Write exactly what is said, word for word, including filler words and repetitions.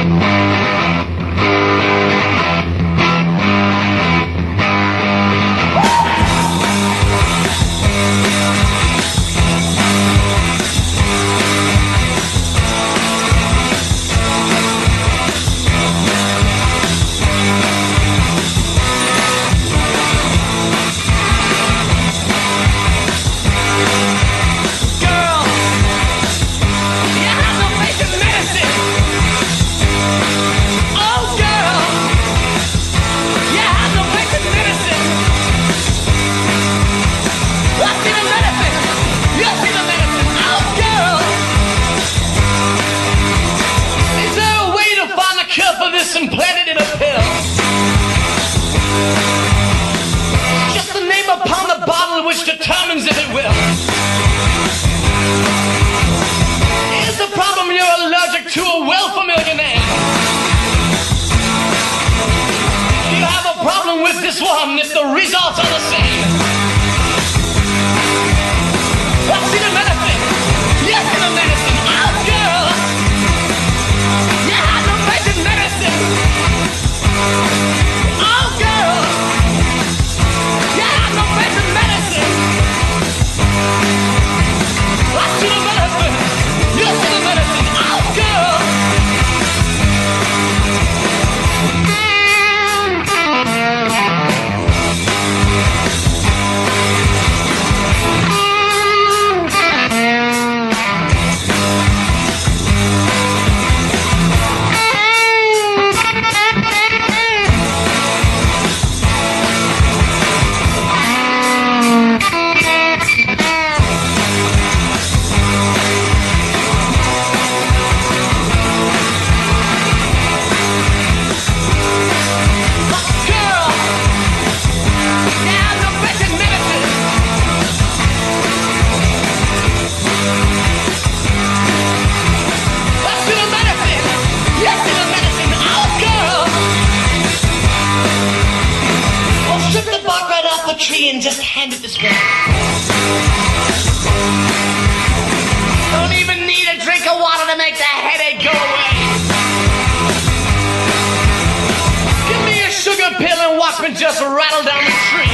And planted in a pill. Just the name upon the bottle which determines if it will. Is the problem you're allergic to a well-familiar name? Do you have a problem with this one if the results are the same? I've seen a medicine. Yes, in a medicine. Oh, girl. You had no faith in medicine. Oh, girl. You had no faith in medicine. I see the medicine. You see the medicine. Oh, girl. Tree and just hand it this way. Don't even need a drink of water to make the headache go away. Give me a sugar pill and watch me just rattle down the tree.